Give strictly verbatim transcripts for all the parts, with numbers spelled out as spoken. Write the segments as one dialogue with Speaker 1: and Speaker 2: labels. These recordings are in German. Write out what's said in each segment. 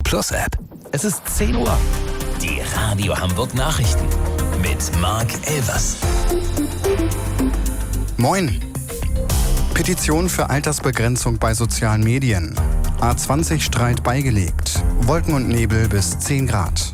Speaker 1: Plus App. Es ist zehn Uhr. Die Radio Hamburg Nachrichten mit Marc Elvers.
Speaker 2: Moin. Petition für Altersbegrenzung bei sozialen Medien. A zwanzig Streit beigelegt. Wolken und Nebel bis zehn Grad.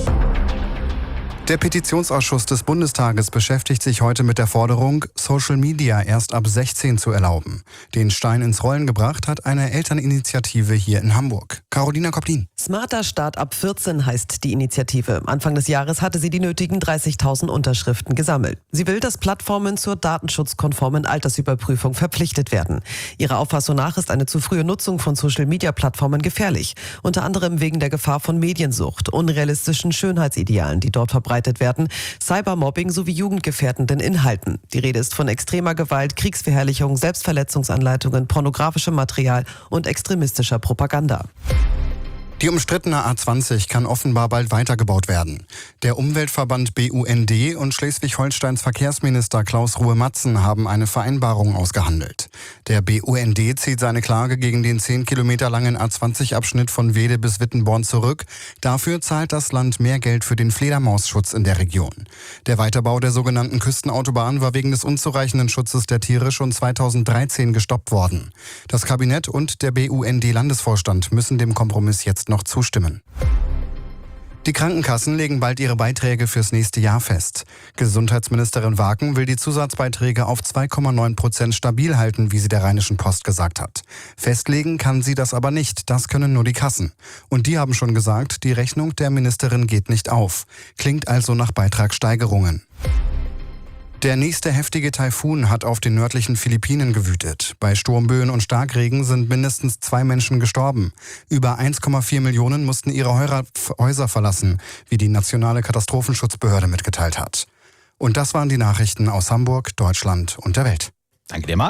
Speaker 2: Der Petitionsausschuss des Bundestages beschäftigt sich heute mit der Forderung, Social Media erst ab sechzehn zu erlauben. Den Stein ins Rollen gebracht hat eine Elterninitiative hier in Hamburg. Carolina Koplin.
Speaker 3: Smarter Start ab vierzehn heißt die Initiative. Anfang des Jahres hatte sie die nötigen dreißigtausend Unterschriften gesammelt. Sie will, dass Plattformen zur datenschutzkonformen Altersüberprüfung verpflichtet werden. Ihrer Auffassung nach ist eine zu frühe Nutzung von Social-Media-Plattformen gefährlich. Unter anderem wegen der Gefahr von Mediensucht, unrealistischen Schönheitsidealen, die dort verbreitet werden, Cybermobbing sowie jugendgefährdenden Inhalten. Die Rede ist von extremer Gewalt, Kriegsverherrlichung, Selbstverletzungsanleitungen, pornografischem Material und extremistischer Propaganda.
Speaker 2: Die umstrittene A zwanzig kann offenbar bald weitergebaut werden. Der Umweltverband B U N D und Schleswig-Holsteins Verkehrsminister Klaus Ruhe-Matzen haben eine Vereinbarung ausgehandelt. Der B U N D zieht seine Klage gegen den zehn Kilometer langen A zwanzig Abschnitt von Wede bis Wittenborn zurück. Dafür zahlt das Land mehr Geld für den Fledermausschutz in der Region. Der Weiterbau der sogenannten Küstenautobahn war wegen des unzureichenden Schutzes der Tiere schon zweitausenddreizehn gestoppt worden. Das Kabinett und der B U N D-Landesvorstand müssen dem Kompromiss jetzt noch zustimmen. Die Krankenkassen legen bald ihre Beiträge fürs nächste Jahr fest. Gesundheitsministerin Waken will die Zusatzbeiträge auf zwei Komma neun Prozent stabil halten, wie sie der Rheinischen Post gesagt hat. Festlegen kann sie das aber nicht, das können nur die Kassen. Und die haben schon gesagt, die Rechnung der Ministerin geht nicht auf. Klingt also nach Beitragssteigerungen. Der nächste heftige Taifun hat auf den nördlichen Philippinen gewütet. Bei Sturmböen und Starkregen sind mindestens zwei Menschen gestorben. Über eins Komma vier Millionen mussten ihre Häuser verlassen, wie die nationale Katastrophenschutzbehörde mitgeteilt hat. Und das waren die Nachrichten aus Hamburg, Deutschland und der Welt.
Speaker 1: Danke dir, Marc.